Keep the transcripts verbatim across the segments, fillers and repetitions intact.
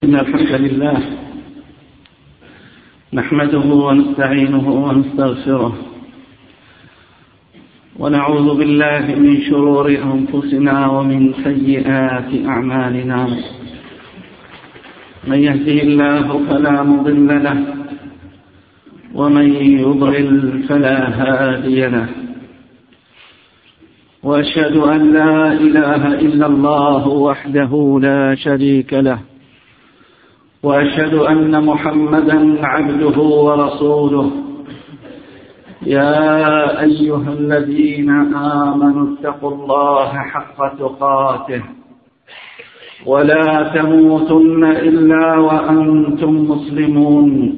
إن الحمد لله نحمده ونستعينه ونستغفره ونعوذ بالله من شرور أنفسنا ومن سيئات أعمالنا. من يهده الله فلا مضل له ومن يضلل فلا هادي له، وأشهد أن لا إله إلا الله وحده لا شريك له، وأشهد أن محمدا عبده ورسوله. يا أيها الذين آمنوا اتقوا الله حق تقاته ولا تموتن إلا وأنتم مسلمون.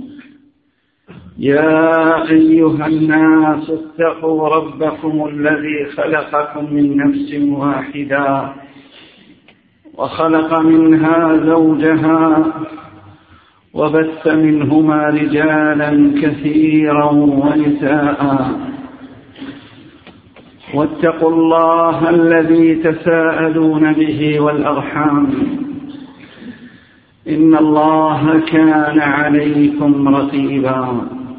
يا أيها الناس اتقوا ربكم الذي خلقكم من نفس واحدة وخلق منها زوجها وبث منهما رجالا كثيرا ونساء، واتقوا الله الذي تساءلون به والأرحام إن الله كان عليكم رقيبا.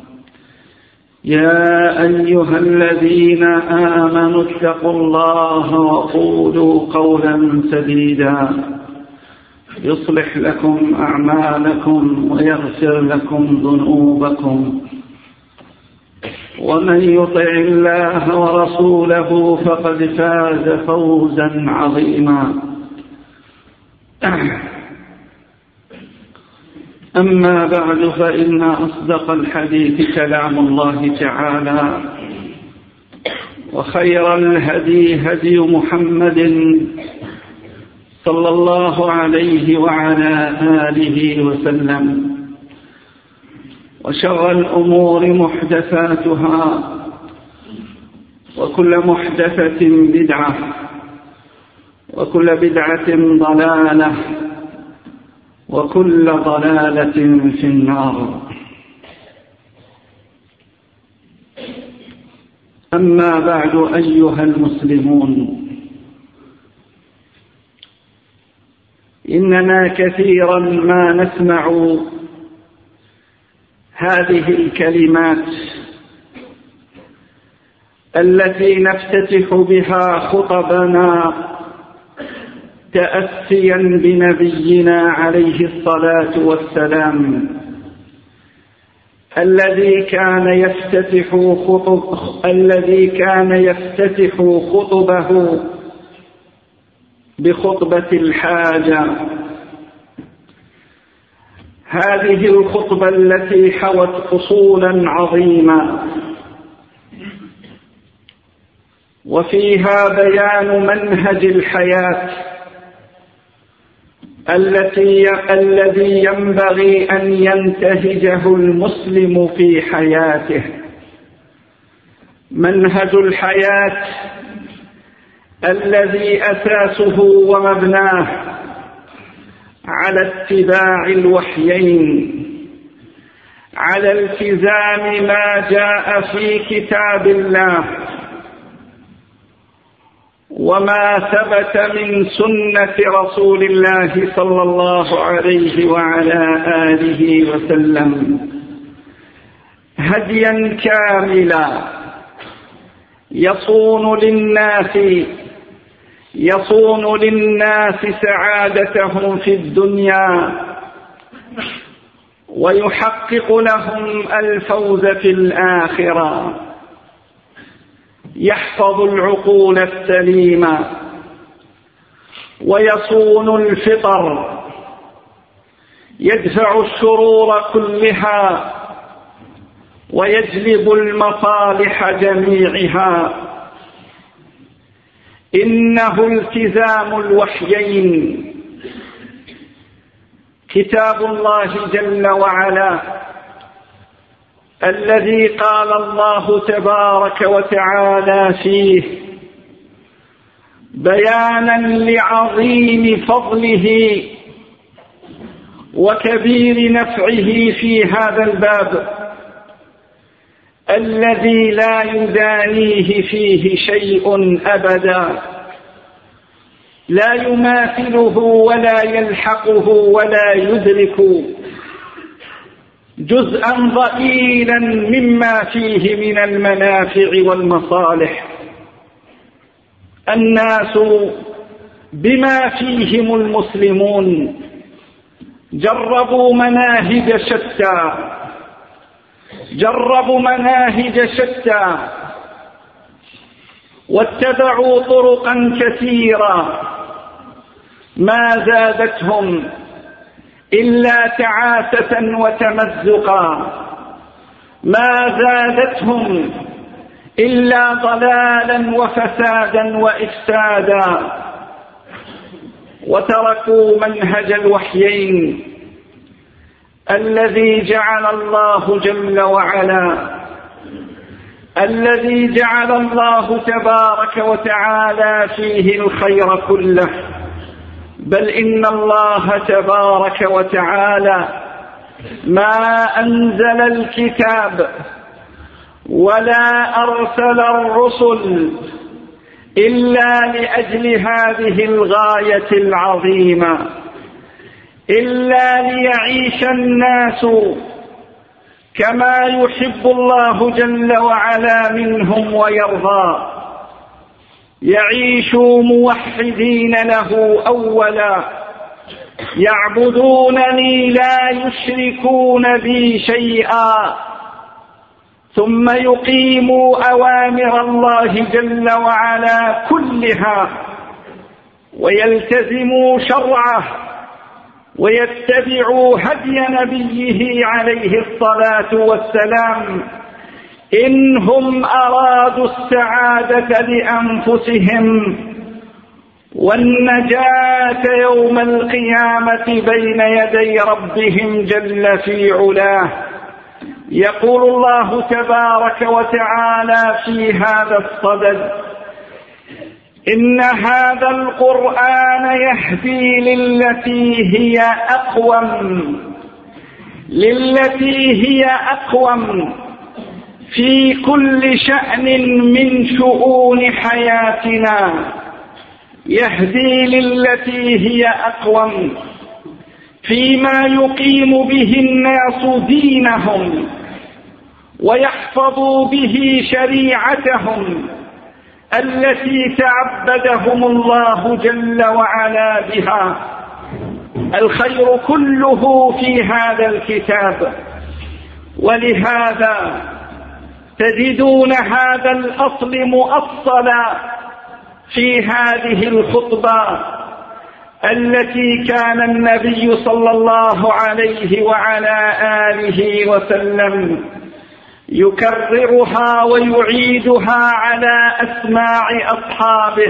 يا أيها الذين آمنوا اتقوا الله وقولوا قولا سديدا يصلح لكم أعمالكم ويغفر لكم ذنوبكم، ومن يطع الله ورسوله فقد فاز فوزا عظيما. أما بعد، فإن أصدق الحديث كلام الله تعالى، وخير الهدي هدي محمد صلى الله عليه وعلى آله وسلم، وشر الأمور محدثاتها، وكل محدثة بدعة، وكل بدعة ضلالة، وكل ضلالة في النار. أما بعد أيها المسلمون، إننا كثيرا ما نسمع هذه الكلمات التي نفتتح بها خطبنا تأسيا بنبينا عليه الصلاة والسلام، الذي كان يفتتح خطب الذي كان يفتتح خطبه بخطبة الحاجة. هذه الخطبة التي حوت فصولا عظيمة وفيها بيان منهج الحياة التي الذي ينبغي أن ينتهجه المسلم في حياته. منهج الحياة الذي أساسه ومبناه على اتباع الوحيين، على التزام ما جاء في كتاب الله وما ثبت من سنة رسول الله صلى الله عليه وعلى آله وسلم، هديا كاملا يصون للناس يصون للناس سعادتهم في الدنيا ويحقق لهم الفوز في الآخرة، يحفظ العقول السليمة ويصون الفطر، يدفع الشرور كلها ويجلب المصالح جميعها. إنه التزام الوحيين، كتاب الله جل وعلا الذي قال الله تبارك وتعالى فيه بيانا لعظيم فضله وكبير نفعه في هذا الباب الذي لا يدانيه فيه شيء أبدا، لا يماثله ولا يلحقه ولا يدرك جزءا ضئيلا مما فيه من المنافع والمصالح. الناس بما فيهم المسلمون جربوا مناهج شتى جربوا مناهج شتى واتبعوا طرقا كثيرة ما زادتهم إلا تعاسة وتمزقا، ما زادتهم إلا ضلالا وفسادا وإفسادا، وتركوا منهج الوحيين الذي جعل الله جل وعلا الذي جعل الله تبارك وتعالى فيه الخير كله. بل إن الله تبارك وتعالى ما أنزل الكتاب ولا أرسل الرسل إلا لأجل هذه الغاية العظيمة، إلا ليعيش الناس كما يحب الله جل وعلا منهم ويرضى، يعيشوا موحدين له أولا، يعبدونني لا يشركون بي شيئا، ثم يقيموا أوامر الله جل وعلا كلها ويلتزموا شرعه ويتبعوا هدي نبيه عليه الصلاة والسلام إن هم أرادوا السعادة لأنفسهم والنجاة يوم القيامة بين يدي ربهم جل في علاه. يقول الله تبارك وتعالى في هذا الصدد: إن هذا القرآن يهدي للتي هي أقوم للتي هي أقوم في كل شأن من شؤون حياتنا، يهدي للتي هي أقوم فيما يقيم به الناس دينهم ويحفظوا به شريعتهم التي تعبدهم الله جل وعلا بها. الخير كله في هذا الكتاب، ولهذا تجدون هذا الأصل مؤصلا في هذه الخطبة التي كان النبي صلى الله عليه وعلى آله وسلم يكررها ويعيدها على أسماع أصحابه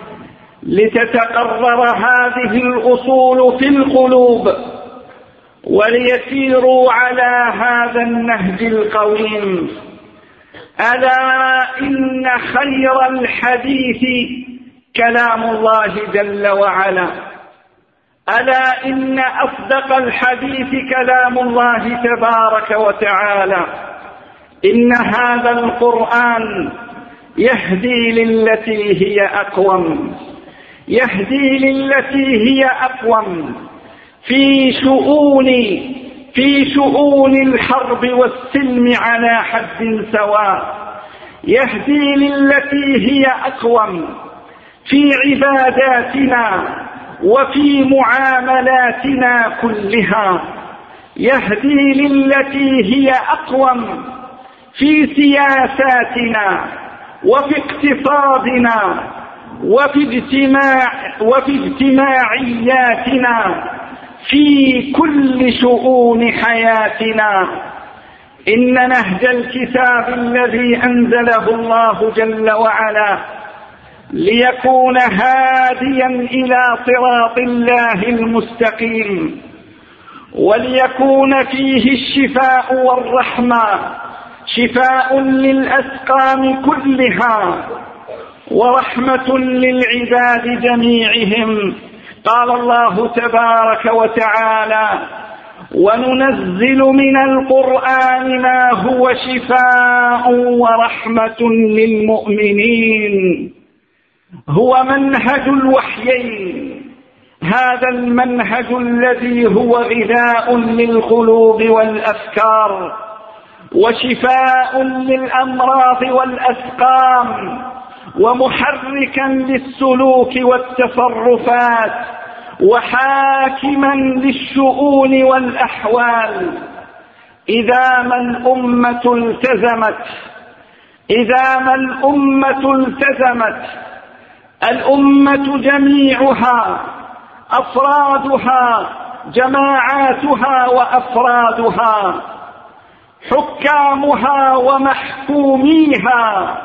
لتتقرر هذه الأصول في القلوب وليسيروا على هذا النهج القويم. ألا إن خير الحديث كلام الله جل وعلا، ألا إن أصدق الحديث كلام الله تبارك وتعالى. إن هذا القرآن يهدي للتي هي أقوم، يهدي للتي هي أقوم في شؤون في شؤون الحرب والسلم على حد سواء، يهدي للتي هي أقوم في عباداتنا وفي معاملاتنا كلها، يهدي للتي هي أقوم في سياساتنا وفي اقتصادنا وفي اجتماع وفي اجتماعياتنا في كل شؤون حياتنا. إن نهج الكتاب الذي أنزله الله جل وعلا ليكون هاديا إلى صراط الله المستقيم، وليكون فيه الشفاء والرحمة، شفاء للأسقام كلها ورحمة للعباد جميعهم. قال الله تبارك وتعالى: وننزل من القرآن ما هو شفاء ورحمة للمؤمنين. هو منهج الوحيين، هذا المنهج الذي هو غذاء للقلوب والأفكار وشفاء للأمراض والأسقام ومحركا للسلوك والتصرفات وحاكما للشؤون والأحوال. إذا ما الأمة التزمت إذا ما الأمة التزمت الأمة جميعها، أفرادها، جماعاتها وأفرادها، حكامها ومحكوميها،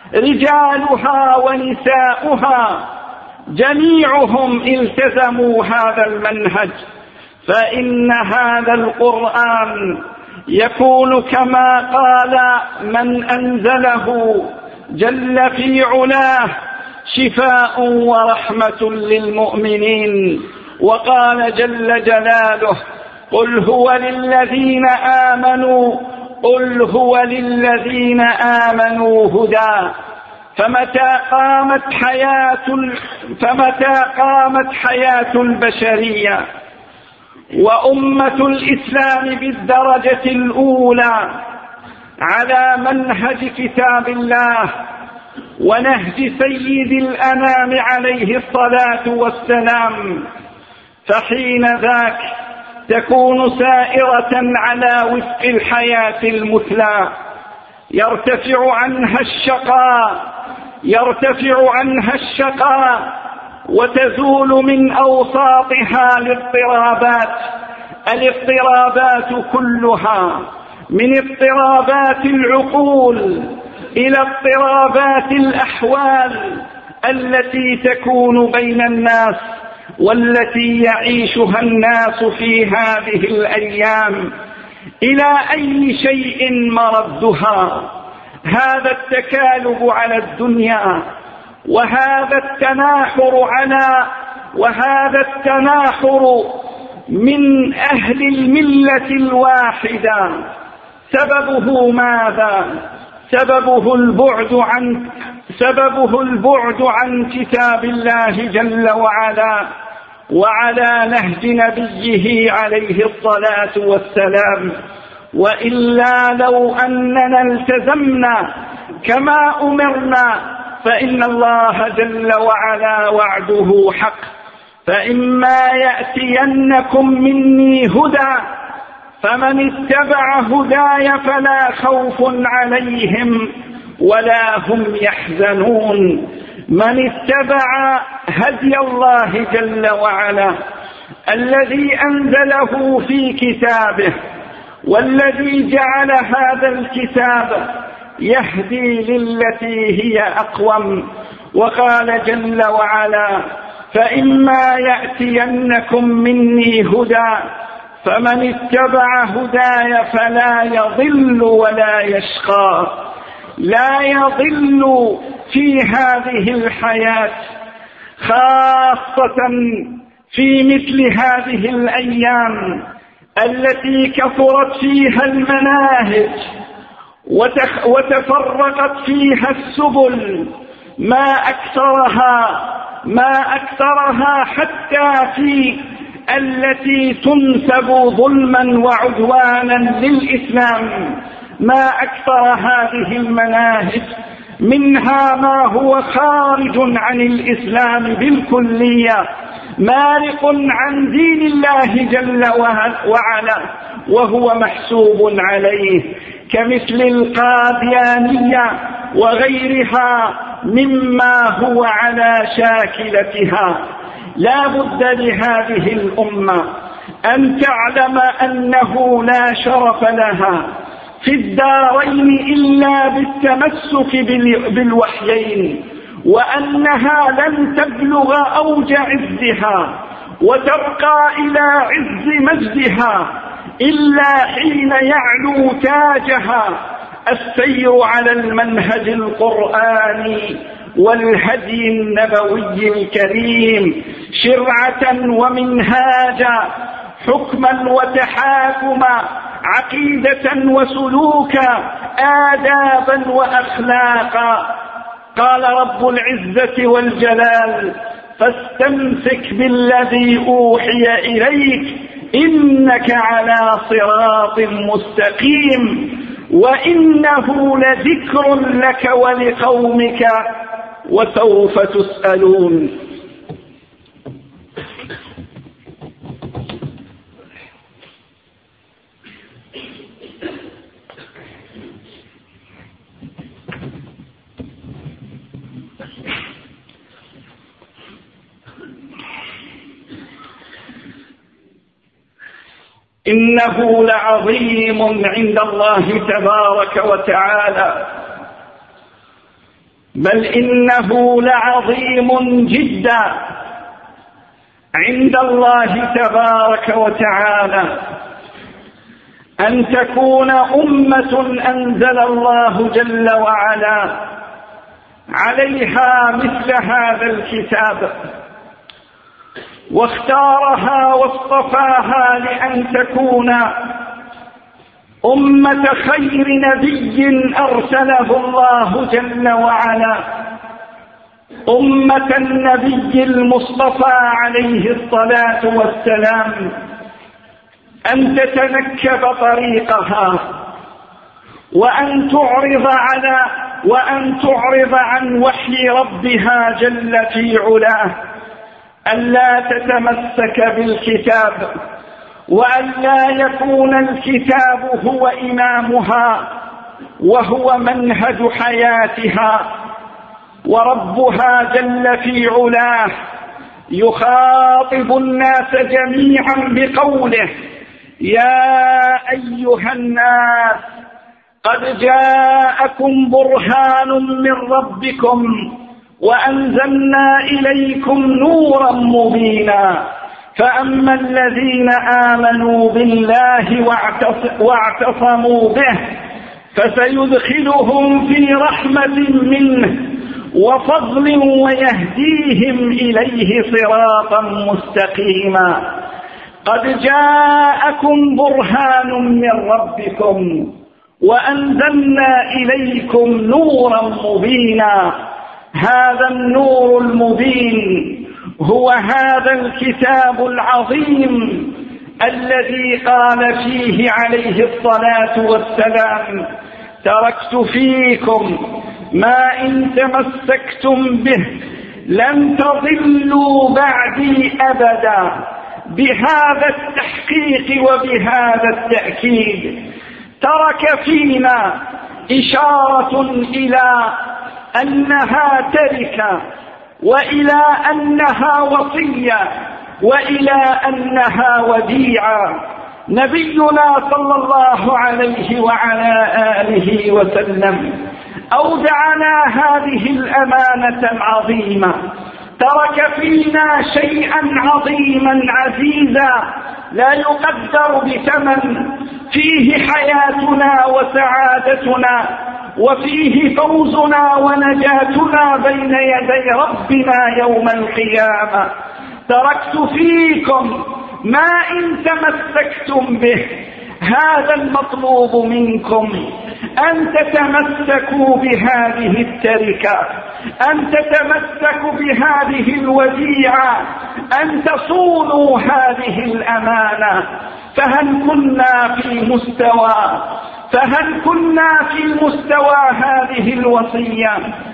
رجالها ونساؤها، جميعهم التزموا هذا المنهج، فإن هذا القرآن يكون كما قال من أنزله جل في علاه شفاء ورحمة للمؤمنين. وقال جل جلاله قل هو للذين آمنوا قل هو للذين آمنوا هدى. فمتى قامت حياة فمتى قامت حياة البشرية وأمة الإسلام بالدرجة الأولى على منهج كتاب الله ونهج سيد الأنام عليه الصلاة والسلام، فحين ذاك تكون سائرة على وفق الحياة المثلى، يرتفع عنها الشقاء يرتفع عنها الشقاء وتزول من أوساطها الاضطرابات الاضطرابات كلها، من اضطرابات العقول إلى اضطرابات الأحوال التي تكون بين الناس والتي يعيشها الناس في هذه الأيام. إلى أي شيء مردها؟ هذا التكالب على الدنيا، وهذا التناحر على وهذا التناحر من أهل الملة الواحدة، سببه ماذا؟ سببه البعد عن سببه البعد عن كتاب الله جل وعلا وعلى نهج نبيه عليه الصلاة والسلام. وإلا لو أننا التزمنا كما أمرنا فإن الله جل وعلا وعده حق، فإما يأتينكم مني هدى فمن اتبع هداي فلا خوف عليهم ولا هم يحزنون. من اتبع هدي الله جل وعلا الذي أنزله في كتابه والذي جعل هذا الكتاب يهدي للتي هي أقوم. وقال جل وعلا فإما يأتينكم مني هدى فمن اتبع هداي فلا يضل ولا يشقى. لا يضل في هذه الحياة، خاصة في مثل هذه الأيام التي كثرت فيها المناهج وتفرقت فيها السبل، ما أكثرها ما أكثرها حتى في التي تنسب ظلما وعدوانا للإسلام، ما أكثر هذه المناهج، منها ما هو خارج عن الإسلام بالكلية، مارق عن دين الله جل وعلا وهو محسوب عليه، كمثل القاديانية وغيرها مما هو على شاكلتها. لا بد لهذه الأمة أن تعلم أنه لا شرف لها في الدارين إلا بالتمسك بالوحيين، وأنها لن تبلغ أوج عزها وترقى إلى عز مجدها إلا حين يعلو تاجها السير على المنهج القرآني والهدي النبوي الكريم، شرعة ومنهاجا، حكما وتحاكما، عقيدة وسلوكا، آدابا وأخلاقا. قال رب العزة والجلال: فاستمسك بالذي أوحي إليك إنك على صراط مستقيم وإنه لذكر لك ولقومك وسوف تسألون. إنه لعظيم عند الله تبارك وتعالى، بل إنه لعظيم جدا عند الله تبارك وتعالى أن تكون أمة أنزل الله جل وعلا عليها مثل هذا الكتاب، واختارها واصطفاها لأن تكون أمة خير نبي أرسله الله جل وعلا، أمة النبي المصطفى عليه الصلاة والسلام، أن تتنكب طريقها وأن تعرض على وأن تعرض عن وحي ربها جل في علاه، ألا تتمسك بالكتاب، وألا يكون الكتاب هو إمامها وهو منهج حياتها. وربها جل في علاه يخاطب الناس جميعا بقوله: يا أيها الناس قد جاءكم برهان من ربكم وأنزلنا إليكم نورا مبينا، فأما الذين آمنوا بالله واعتصموا به فسيدخلهم في رحمة منه وفضل ويهديهم إليه صراطا مستقيما. قد جاءكم برهان من ربكم وأنزلنا إليكم نورا مبينا. هذا النور المبين هو هذا الكتاب العظيم الذي قال فيه عليه الصلاة والسلام: تركت فيكم ما إن تمسكتم به لن تضلوا بعدي أبدا. بهذا التحقيق وبهذا التأكيد ترك فينا إشارة إلى أنها تركة، وإلى أنها وصية، وإلى أنها وديعة. نبينا صلى الله عليه وعلى آله وسلم أودعنا هذه الأمانة العظيمة، ترك فينا شيئا عظيما عزيزا لا يقدر بثمن، فيه حياتنا وسعادتنا، وفيه فوزنا ونجاتنا بين يدي ربنا يوم القيامة. تركت فيكم ما إن تمسكتم به. هذا المطلوب منكم، أن تتمسكوا بهذه التركة، أن تتمسكوا بهذه الوديعة، أن تصونوا هذه الأمانة. فهل كنا في مستوى فهل كنا في مستوى هذه الوصية؟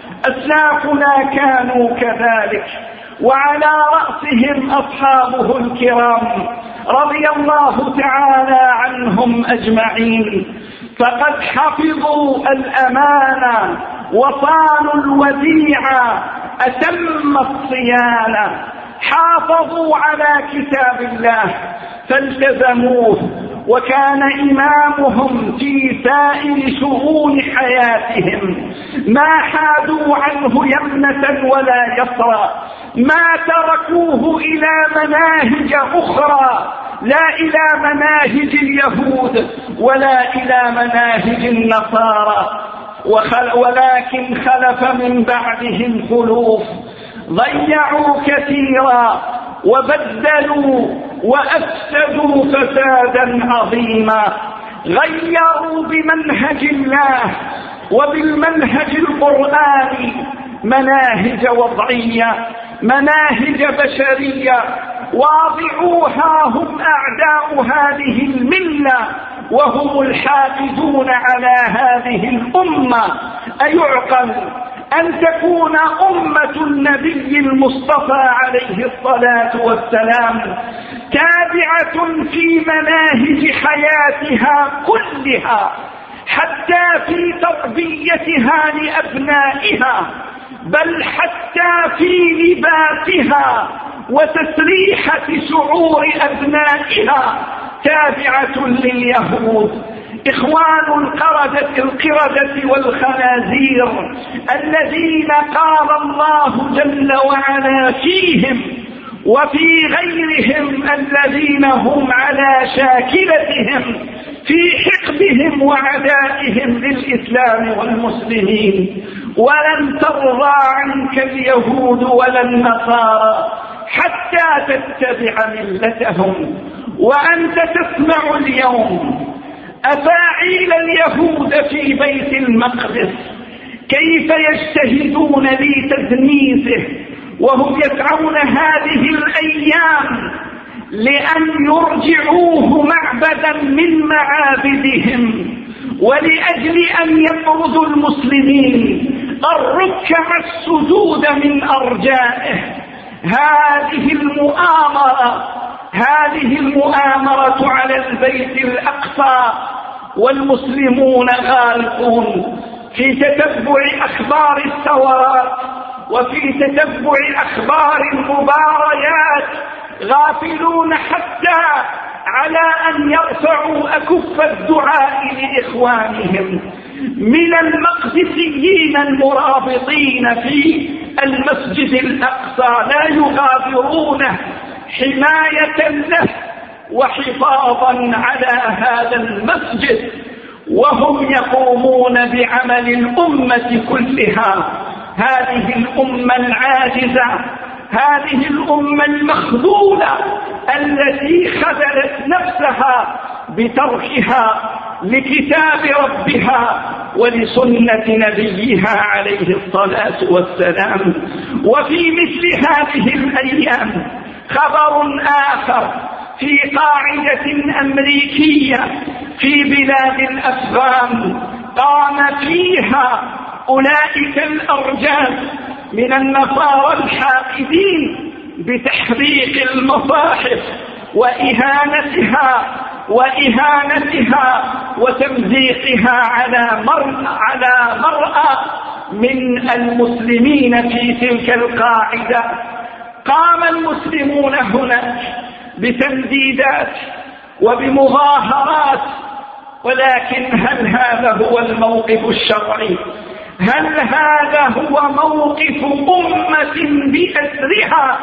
أسلافنا كانوا كذلك، وعلى رأسهم أصحابه الكرام رضي الله تعالى عنهم أجمعين، فقد حفظوا الأمانة وصانوا الوديعة أتم الصيانة، حافظوا على كتاب الله فالتزموه، وكان إمامهم في سائر شؤون حياتهم، ما حادوا عنه يمنة ولا يسرى، ما تركوه إلى مناهج أخرى، لا إلى مناهج اليهود ولا إلى مناهج النصارى، ولكن خلف من بعدهم خلوف ضيعوا كثيرا وبدلوا وأفسدوا فسادا عظيما. غيروا بمنهج الله وبالمنهج القرآني مناهج وضعية، مناهج بشرية واضعوها هم أعداء هذه الملة وهم الحافظون على هذه الأمة. أيعقل أن تكون أمة النبي المصطفى عليه الصلاة والسلام تابعة في مناهج حياتها كلها، حتى في تربيتها لأبنائها، بل حتى في لباسها وتسريحة شعور أبنائها تابعة لليهود. إخوان القردة القردة والخنازير الذين قال الله جل وعلا فيهم وفي غيرهم الذين هم على شاكلتهم في حقدهم وعدائهم للإسلام والمسلمين. ولن ترضى عنك اليهود ولا النصارى حتى تتبع ملتهم. وأنت تسمع اليوم أفاعيل اليهود في بيت المقدس كيف يجتهدون لتدنيسه، وهم يسعون هذه الأيام لأن يرجعوه معبدا من معابدهم، ولأجل أن يطردوا المسلمين الركع السجود من أرجائه. هذه المؤامرة هذه المؤامرة على البيت الأقصى والمسلمون غارقون في تتبع أخبار الثورات وفي تتبع أخبار المباريات، غافلون حتى على أن يرفعوا أكف الدعاء لإخوانهم من المقدسيين المرابطين في المسجد الأقصى، لا يغادرونه حماية له وحفاظا على هذا المسجد، وهم يقومون بعمل الأمة كلها. هذه الأمة العاجزة، هذه الأمة المخذولة التي خذلت نفسها بتركها لكتاب ربها ولسنة نبيها عليه الصلاة والسلام. وفي مثل هذه الأيام خبر آخر في قاعدة أمريكية في بلاد الأفغان قام فيها أولئك الأرجاس من النصارى الحاقدين بتحريق المصاحف وإهانتها وإهانتها وتمزيقها على مرأى على مرأى من المسلمين في تلك القاعدة. قام المسلمون هناك بتنديدات وبمظاهرات، ولكن هل هذا هو الموقف الشرعي؟ هل هذا هو موقف أمة بأسرها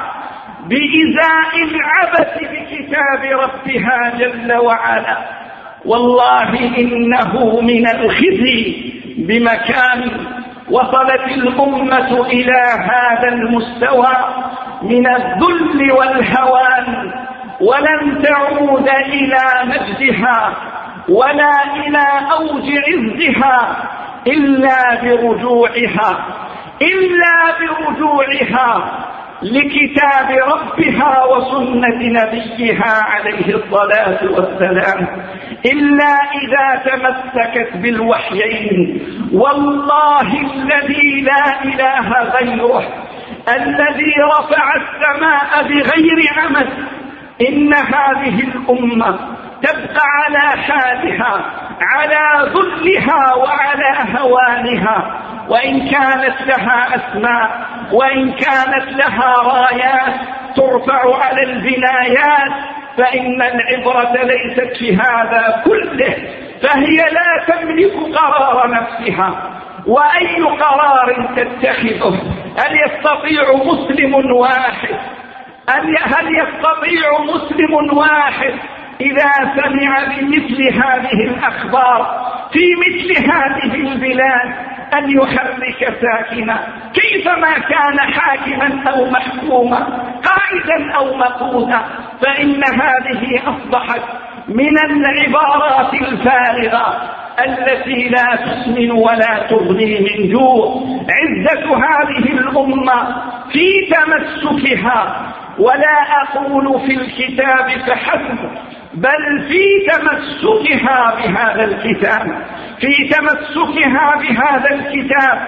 بإزاء العبث بكتاب ربها جل وعلا؟ والله إنه من الخزي بمكان وصلت الأمة إلى هذا المستوى من الذل والهوان، ولن تعود إلى مجدها ولا إلى أوج عزها إلا برجوعها إلا برجوعها لكتاب ربها وسنة نبيها عليه الصلاة والسلام، إلا إذا تمسكت بالوحيين. والله الذي لا إله غيره الذي رفع السماء بغير عمد، إن هذه الأمة تبقى على حالها، على ذلها وعلى هوانها، وإن كانت لها أسماء وإن كانت لها رايات ترفع على البنايات، فإن العبرة ليست في هذا كله، فهي لا تملك قرار نفسها. وأي قرار تتخذه؟ هل يستطيع مسلم واحد هل يستطيع مسلم واحد إذا سمع بمثل هذه الأخبار في مثل هذه البلاد أن يحرك ساكنا كيفما كان حاكما أو محكوما، قائدا أو مقودا؟ فإن هذه أصبحت من العبارات الفارغة التي لا تسمن ولا تغني من جوع. عزة هذه الأمة في تمسكها، ولا أقول في الكتاب فحسب، بل في تمسكها بهذا الكتاب، في تمسكها بهذا الكتاب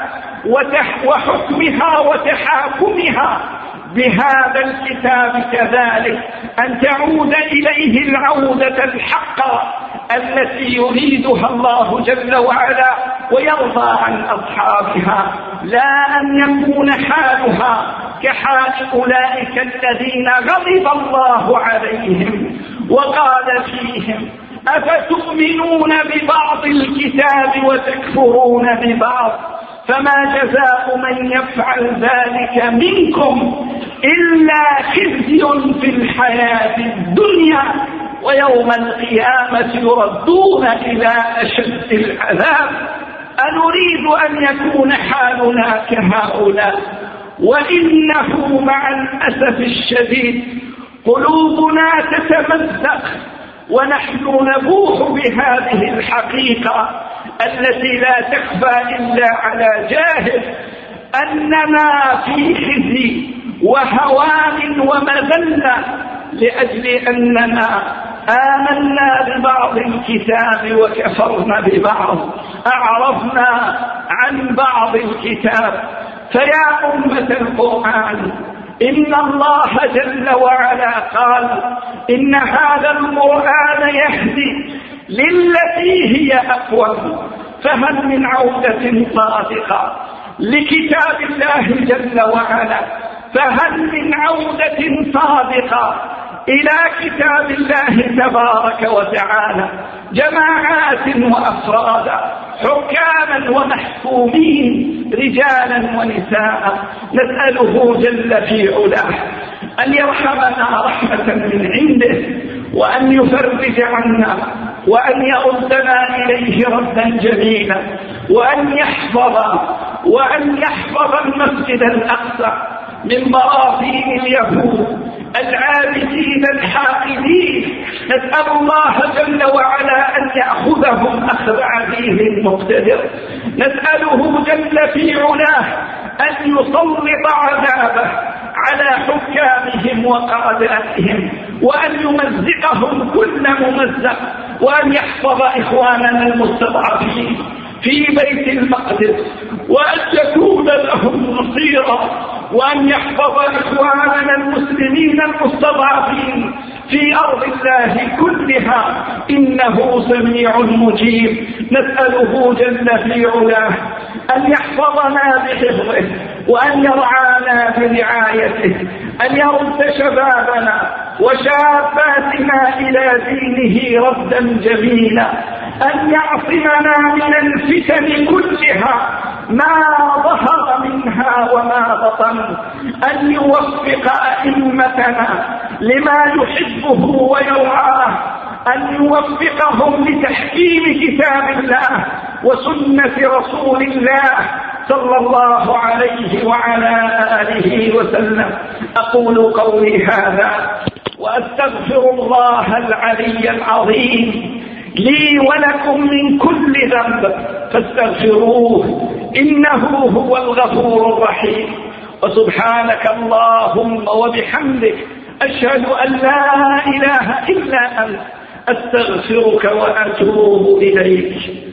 وحكمها وتحاكمها بهذا الكتاب كذلك، أن تعود إليه العودة الحقة التي يريدها الله جل وعلا ويرضى عن أصحابها، لا أن يكون حالها كحال أولئك الذين غضب الله عليهم وقال فيهم: أفتؤمنون ببعض الكتاب وتكفرون ببعض، فما جزاء من يفعل ذلك منكم إلا خزي في الحياة الدنيا ويوم القيامة يردون إلى أشد العذاب. أنريد أن يكون حالنا كهؤلاء، وإنه مع الأسف الشديد قلوبنا تتمزق ونحن نبوح بهذه الحقيقة التي لا تخفى إلا على جاهل، أننا في خزي وهوان ومذلة لأجل أننا آمنا ببعض الكتاب وكفرنا ببعض، أعرضنا عن بعض الكتاب. فيا أمة القرآن، إن الله جل وعلا قال: إن هذا القرآن يهدي للتي هي أقوم، فهل من عودة صادقة لكتاب الله جل وعلا؟ فهل من عودة صادقة إلى كتاب الله تبارك وتعالى؟ جماعات وأفرادا، حكاما ومحكومين، رجالا ونساء، نسأله جل في علاه أن يرحمنا رحمة من عنده، وأن يفرج عنا، وأن يردنا إليه ردا جميلا، وأن يحفظ وأن يحفظ المسجد الأقصى من براثين اليهود العابدين الحاقدين. نسأل الله جل وعلا أن يأخذهم أخذ عزيز مقتدر. نسأله جل في علاه أن يسلط عذابه على حكامهم وقاداتهم، وأن يمزقهم كل ممزق، وأن يحفظ إخواننا المستضعفين في بيت المقدس، وأن يكون لهم نصيرا، وأن يحفظ إخواننا المسلمين المستضعفين في أرض الله كلها، إنه سميع مجيب. نسأله جل في علاه أن يحفظنا بحفظه، وأن يرعانا برعايته، أن يرد شبابنا وشاباتنا إلى دينه ردا جميلا، أن يعصمنا من الفتن كلها ما ظهر منها وما بطن، أن يوفق أئمتنا لما يحبه ويرعاه، أن يوفقهم لتحكيم كتاب الله وسنة رسول الله صلى الله عليه وعلى آله وسلم. أقول قولي هذا وأستغفر الله العلي العظيم لي ولكم من كل ذنب فاستغفروه إنه هو الغفور الرحيم. وسبحانك اللهم وبحمدك أشهد أن لا إله إلا أنت أستغفرك وأتوب إليك.